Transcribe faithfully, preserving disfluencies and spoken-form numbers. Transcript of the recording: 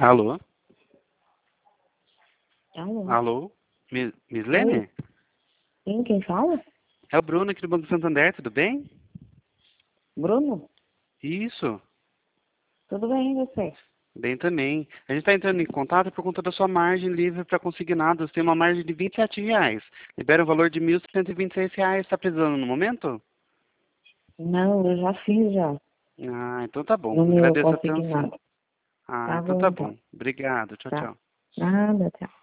Alô? Alô? Alô? Mi- Mislene? Oi. Sim, quem fala? É o Bruno aqui do Banco Santander, tudo bem? Bruno? Isso, Tudo bem, e você? bem também. A gente está entrando em contato por conta da sua margem livre para consignados. Tem uma margem de vinte e sete reais. Libera o valor de mil cento e vinte e seis reais. Está precisando no momento? Não, eu já fiz já. Ah, então tá bom. No meu Agradeço a atenção. consignado. Ah, Tá então bom, tá então. bom. Obrigado. Tchau, Tá. tchau. Nada, tchau.